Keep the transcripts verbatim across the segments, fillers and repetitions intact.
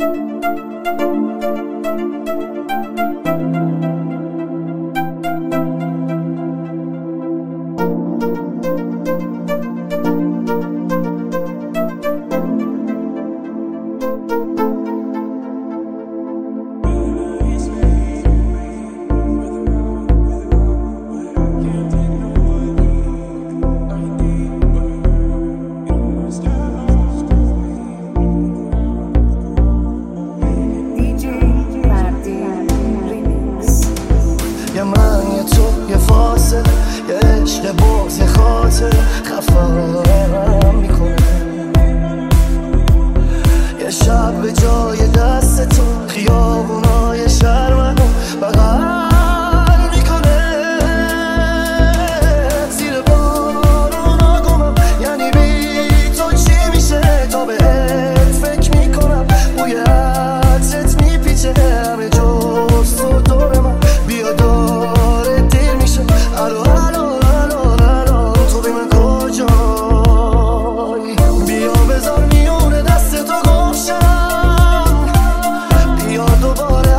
یه من یه تو یه فاصله، یه عشق باز یه خاطر خفم میکنه. یه شب به جای دست تو خیابونای شهر منو بغل میکنه. زیر بارونا گمم، یعنی بی تو چی میشه؟ تا بهت فکر میکنم، بوی عطرت میپیچه همه جز تو دور من. بیا داره دیر میشه، الو الو الو الو تو بی من کجایی؟ بیا بذار میونه دست تو گوشم، بیا دوباره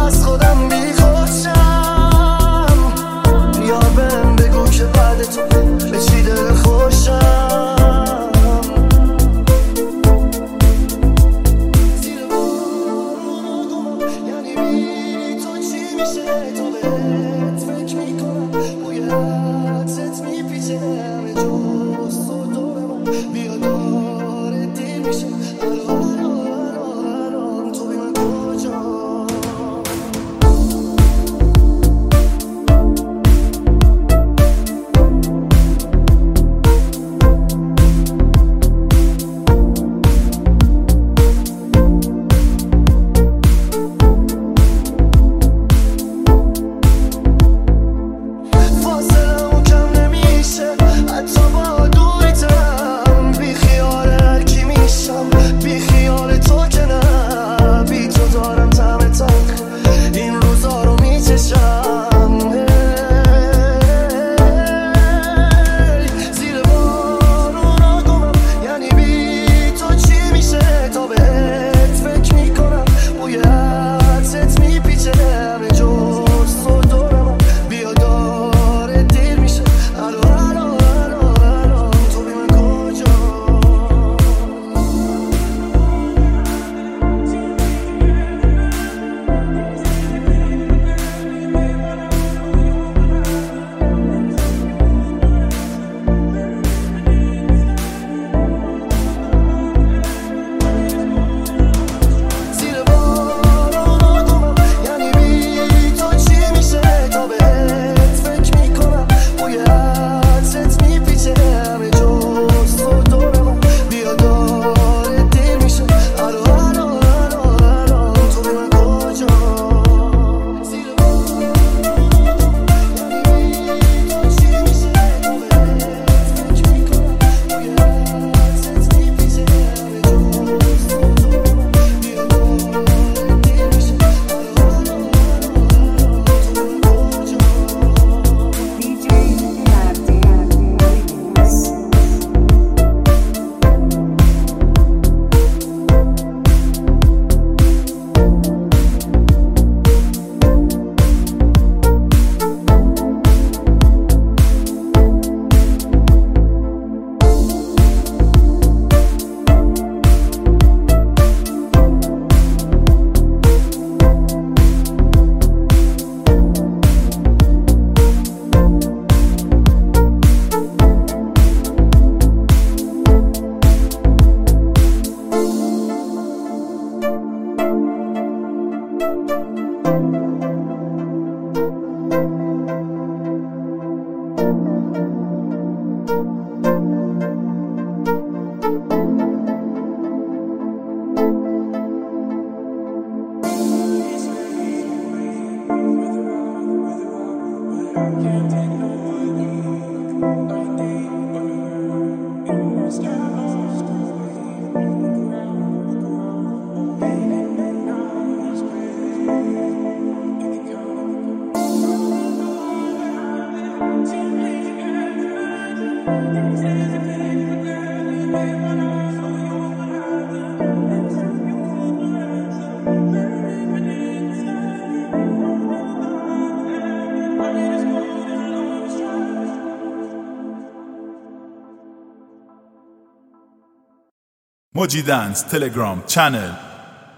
موجی دنس تلگرام چنل